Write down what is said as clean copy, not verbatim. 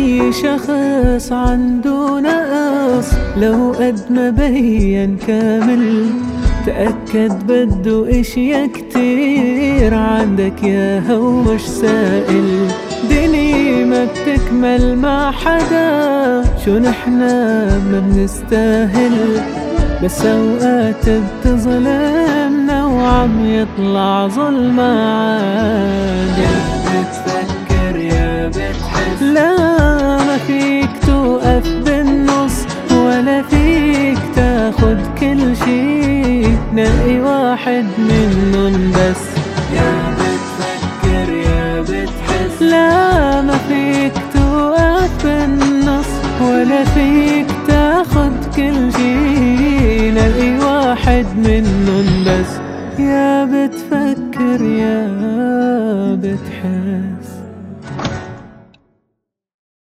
أي شخص عنده نقص لو قد ما بين كامل، تأكد بده اشياء كتير عندك ياها ومش سائل. دنيا ما بتكمل مع حدا، شو نحنا ما بنستاهل، بس اوقات بتظلمنا وعم يطلع ظلم عادل. يا بتفكر يا بتحس، لا ما فيك توقف بالنص ولا فيك تاخد كل شي، نقي واحد منن بس. يا بتفكر يا بتحس، لا ما فيك توقف بالنص ولا فيك تاخد كل شي، نقي واحد منن بس. يا بتفكر يا بتحس.